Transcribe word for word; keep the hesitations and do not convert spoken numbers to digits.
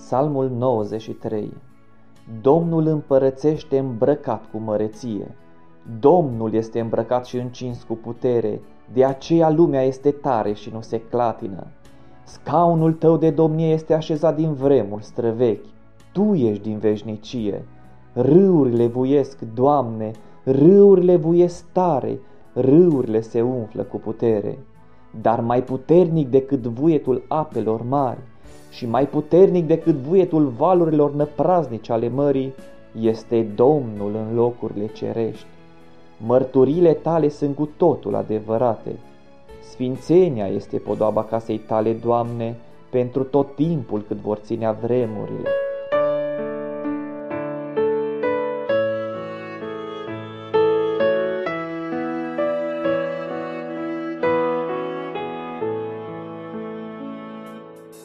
Psalmul nouăzeci și trei. Domnul împărățește îmbrăcat cu măreție. Domnul este îmbrăcat și încins cu putere, de aceea lumea este tare și nu se clatină. Scaunul tău de domnie este așezat din vremuri străvechi, tu ești din veșnicie. Râurile vuiesc, Doamne, râurile vuiesc tare, râurile se umflă cu putere. Dar mai puternic decât vuietul apelor mari și mai puternic decât vuietul valurilor năpraznice ale mării este Domnul în locurile cerești. Mărturile tale sunt cu totul adevărate. Sfințenia este podoaba casei tale, Doamne, pentru tot timpul cât vor ținea vremurile.